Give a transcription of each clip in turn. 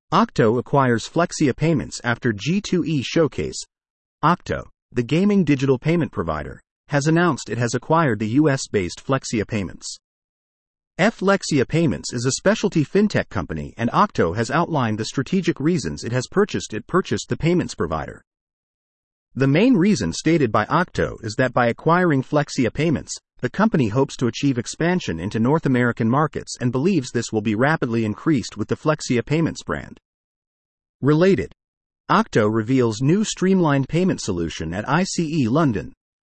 Octo acquires Flexia Payments after G2E Showcase. Octo, the gaming digital payment provider, has announced it has acquired the US-based Flexia Payments. Flexia Payments is a specialty fintech company, and Octo has outlined the strategic reasons it purchased the payments provider. The main reason stated by Octo is that by acquiring Flexia Payments, the company hopes to achieve expansion into North American markets and believes this will be rapidly increased with the Flexia Payments brand. Related, Octo reveals new streamlined payment solution at ICE London.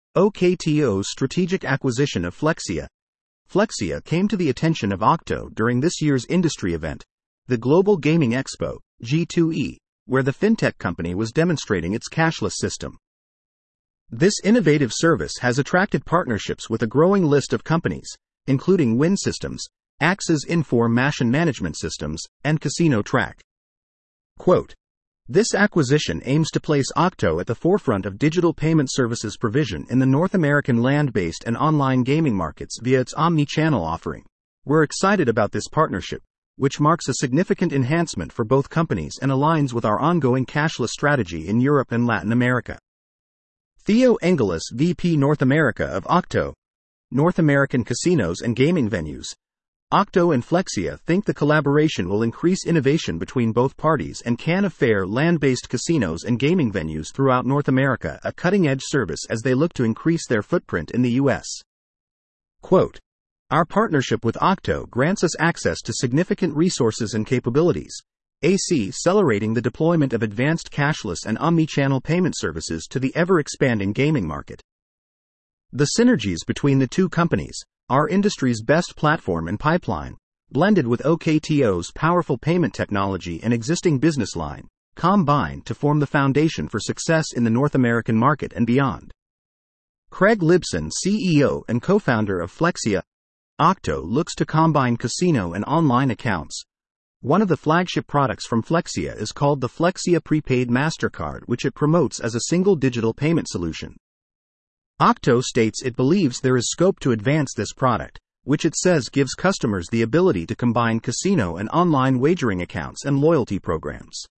OKTO's strategic acquisition of Flexia. Flexia came to the attention of Octo during this year's industry event, the Global Gaming Expo, G2E, where the fintech company was demonstrating its cashless system. This innovative service has attracted partnerships with a growing list of companies, including Win Systems, Axis Information Management Systems, and Casino Track. Quote, "This acquisition aims to place Octo at the forefront of digital payment services provision in the North American land-based and online gaming markets via its omni-channel offering. We're excited about this partnership, which marks a significant enhancement for both companies and aligns with our ongoing cashless strategy in Europe and Latin America." Theo Engelis, VP North America of Octo, North American Casinos and Gaming Venues. Octo and Flexia think the collaboration will increase innovation between both parties and can afford land-based casinos and gaming venues throughout North America, a cutting-edge service as they look to increase their footprint in the U.S. Quote, "Our partnership with Octo grants us access to significant resources and capabilities, accelerating the deployment of advanced cashless and omni-channel payment services to the ever-expanding gaming market. The synergies between the two companies, our industry's best platform and pipeline, blended with OKTO's powerful payment technology and existing business line, combine to form the foundation for success in the North American market and beyond." Craig Libson, CEO and co-founder of Flexia. Octo looks to combine casino and online accounts. One of the flagship products from Flexia is called the Flexia Prepaid MasterCard, which it promotes as a single digital payment solution. Octo states it believes there is scope to advance this product, which it says gives customers the ability to combine casino and online wagering accounts and loyalty programs.